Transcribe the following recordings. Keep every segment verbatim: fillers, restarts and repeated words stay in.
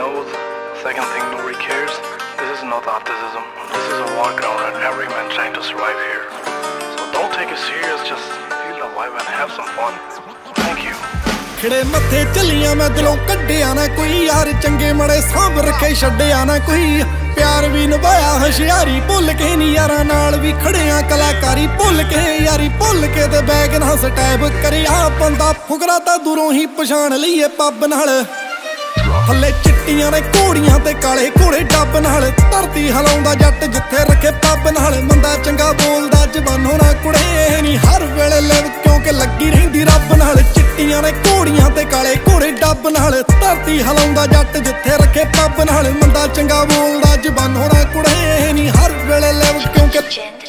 knows. Second thing, nobody cares. This is not autism. This is a war ground and every man trying to survive here. So don't take it serious, just feel the vibe and have some fun. Thank you. खड़े मथे चलिया मैं दिलों कड्डिया ना कोई यार चंगे मड़े सांभ रखे छड्डिया ना कोई प्यार भी निभाया होशियारी भुल के नी यारां नाल भी खड़िया कलाकारी भुल के यारी भुल के ते बैग ना स्टैप करिया बंदा फुकरा तां दूरों ही पछाण लईए पब नाल थल्ले चिट्टियां ने घोड़ियां ते काले घोड़े डब नाल धरती हलाउंदा जट जिथे रखे पब नाल मंदा चंगा बोलदा जवानों ना कुड़े नी हर वेले लिव क्योंकि लगी रहिंदी रब नाल चिट्टियां ने घोड़ियां ते काले घोड़े डब नाल धरती हलाउंदा जट जिथे रखे पब नाल मंदा चंगा बोलदा जवानों ना कुड़े नी हर वेले लिव क्योंकि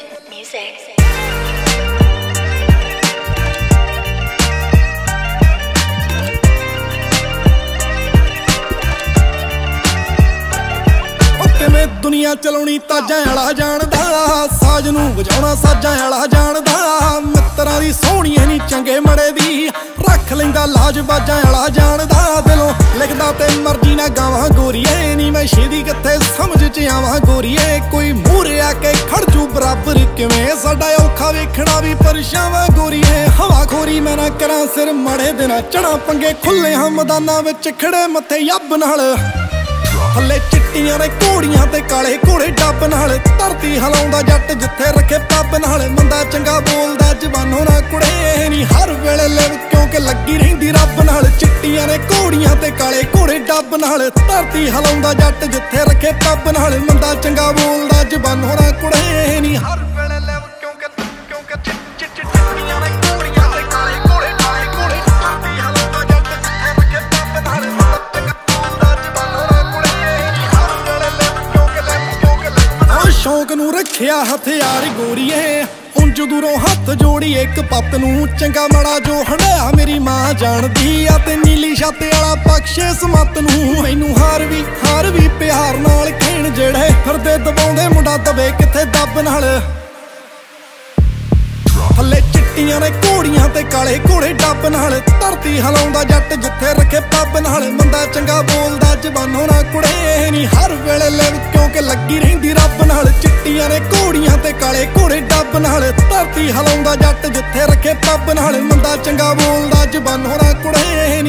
दुनिया चलाउणी ताजां वाला जानदा साज नूं वजाउणा साजां वाला जानदा मित्तरां दी सोहणीए नी चंगे मड़े दी रख लैंदा लाज बाजां वाला जानदा दिलों लिखदा ते मर्जी ना गावां गोरीए नी मैं छेदी कित्थे समझ च आवां गोरीए कोई मूहरे आके खड़ जू बराबर किवें साडा औखा वेखणा भी परछावां गोरीए हवा खोरी मैं ना करां सिर मड़े दे ना चढ़ां पंगे खुले हां मैदानां विच खड़े मत्थे यब नाल थल्ले चिट्टियां ने घोड़ियां ते काले घोड़े डब नाल धरती हलाउंदा जट जिथे रखे पब नाल मंदा चंगा बोलदा जवानों ना कुड़े नी हर वेले लिव क्योंकि लगी रहिंदी रब नाल चिट्टियां ने घोड़ियां ते काले घोड़े डब नाल धरती हलाउंदा जट जिथे रखे पब नाल मंदा चंगा बोलदा जवानों ना कुड़े नी हर वेले लिव क्योंकि क्योंकि चिट्टियां ने घोड़ियां ते काले घोड़े काले घोड़े धरती हलाउंदा जट जिथे रखे पब नाल शौक नूं रखिया हथियार गोरीए उंज दूरों हथ जोड़ी एक पत नूं चंगा माड़ा जो हंडाया मेरी मां जानदी आ ते नीली छत वाला बख्शे समत नूं मैनूं हार भी हार भी प्यार नाल खेण जेड़े फिरदे दबाउंदे मुंडा दबे किथे दब नाल थल्ले चिट्टियां ने घोड़ियां ते काले घोड़े डब नाल धरती हलाउंदा जट जिथे रखे पब नाल मंदा चंगा बोलदा जवानों ना कुड़े नी हर वेले लिव क्योंकि लगी रहिंदी रब नाल चिट्टियां ने घोड़ियां ते काले घोड़े डब नाल धरती हलाउंदा जट जिथे रखे पब नाल मंदा चंगा बोलदा जवानों ना कुड़े